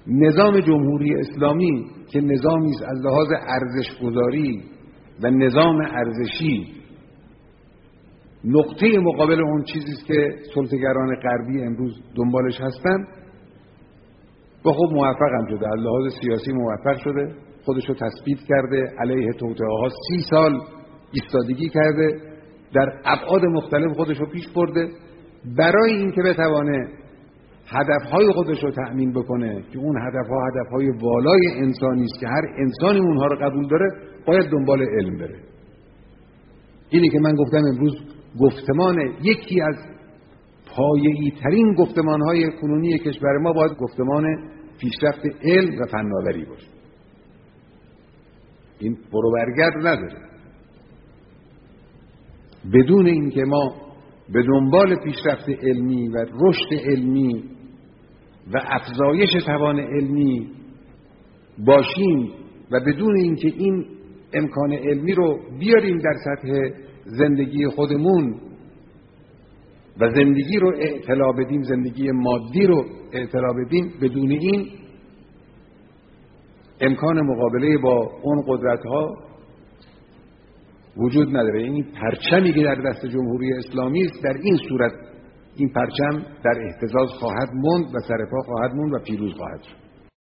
نظام جمهوری اسلامی که نظامی است از لحاظ ارزش‌گذاری و نظام ارزشی نقطه مقابل اون چیزی است که سلطه‌گران غربی امروز دنبالش هستند، با خب موفق هم شده، از لحاظ سیاسی موفق شده، خودشو تثبیت کرده، علیه توطئه‌ها 30 سال ایستادگی کرده، در ابعاد مختلف خودشو پیش برده برای اینکه بتونه هدفهای خودش رو تأمین بکنه که اون هدفها هدفهای والای انسانی است که هر انسانی اونها رو قبول داره، باید دنبال علم بره. اینی که من گفتم امروز گفتمان یکی از پایه‌ای ترین گفتمان‌های کنونی کشور ما باید گفتمان پیشرفت علم و فناوری باشه. این برو برگرد نداره. بدون اینکه ما به دنبال پیشرفت علمی و رشد علمی و افزایش توان علمی باشیم و بدون اینکه این امکان علمی رو بیاریم در سطح زندگی خودمون و زندگی رو اعتلا بدیم، زندگی مادی رو اعتلا بدیم، بدون این امکان مقابله با اون قدرت‌ها وجود نداره. این پرچمی که در دست جمهوری اسلامی است، در این صورت این پرچم در اهتزاز خواهد موند و سرپا خواهد موند و پیروز خواهد شد.